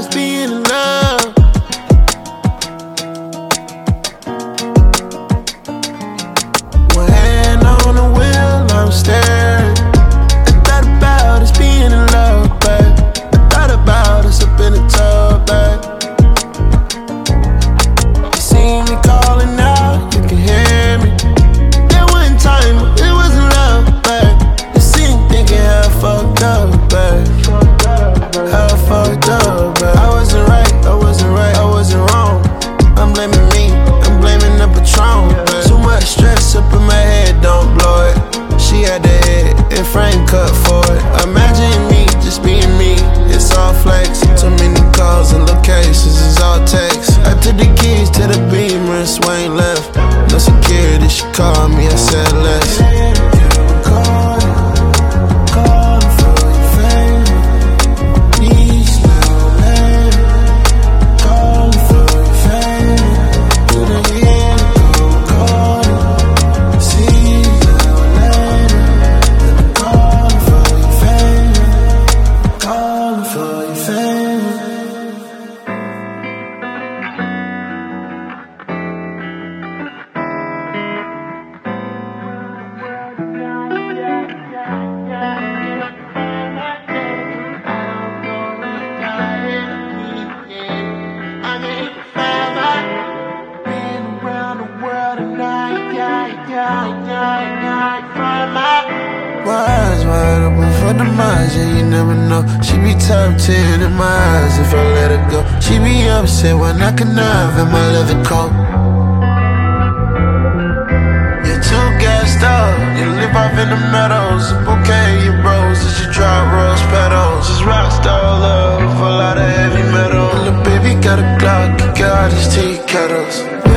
is being in love. One hand on the wheel, I'm staring. I thought about us being in love, babe. I thought about us up in the tub, babe. You see me calling out, you can hear me. That one time, it wasn't love, babe. You see me thinking how I fucked up, babe. How I fucked up, babe. I wasn't right, I wasn't wrong. I'm blaming me, I'm blaming the Patron, babe. Too much stress up in my head, don't blow it. She had the head and frame cut for it. Imagine me just being me, it's all flex. Too many calls and locations, it's all text. I took the keys to the Beamer and Swain left. No security, she called me, I said less. My eyes wide open for the minds, yeah, you never know. She be top 10 in my eyes if I let her go. She be upset when I connive in my leather coat. You're too gassed up, you live off in the meadows. A bouquet of your roses, you drop rose petals. It's rockstar love, a lot of heavy metal. Little baby got a Glock, you got his tea kettles.